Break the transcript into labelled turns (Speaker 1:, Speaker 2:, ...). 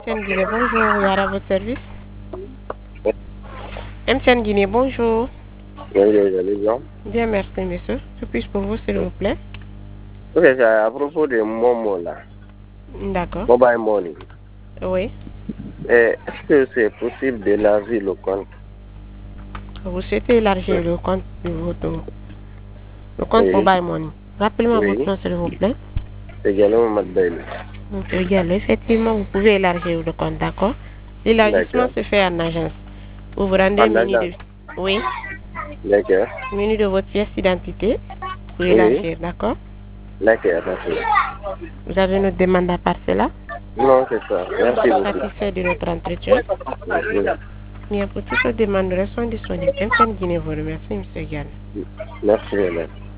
Speaker 1: MTN Guinée, bonjour, il y a à votre service. MTN Guinée, bonjour.
Speaker 2: Oui, vous allez bien?
Speaker 1: Bien, merci, monsieur. Que puis-je pour vous, s'il vous plaît?
Speaker 2: Ok, c'est à propos de Momo là,
Speaker 1: D'accord.
Speaker 2: Mobile Money.
Speaker 1: Oui.
Speaker 2: Est-ce que c'est possible d'élargir le compte?
Speaker 1: Vous souhaitez élargir le compte de le compte
Speaker 2: Oui,
Speaker 1: Mobile Money. Rappelez-moi votre
Speaker 2: oui,
Speaker 1: nom, s'il vous plaît.
Speaker 2: c'est également Madeleine.
Speaker 1: Monsieur Gallo, effectivement, vous pouvez élargir le compte, d'accord? L'élargissement
Speaker 2: D'accord.
Speaker 1: se fait en agence. Vous vous rendez
Speaker 2: En
Speaker 1: muni
Speaker 2: agence.
Speaker 1: de... Oui,
Speaker 2: D'accord.
Speaker 1: muni de votre pièce d'identité pour
Speaker 2: Oui,
Speaker 1: élargir, d'accord?
Speaker 2: d'accord, merci.
Speaker 1: Vous avez une demande à part cela?
Speaker 2: Non, c'est ça.
Speaker 1: Vous
Speaker 2: Merci
Speaker 1: êtes
Speaker 2: beaucoup.
Speaker 1: satisfait de notre entretien? Bien, pour toute demande, restons disponibles. MTN Guinée vous remercie, monsieur Gallo.
Speaker 2: Merci, madame.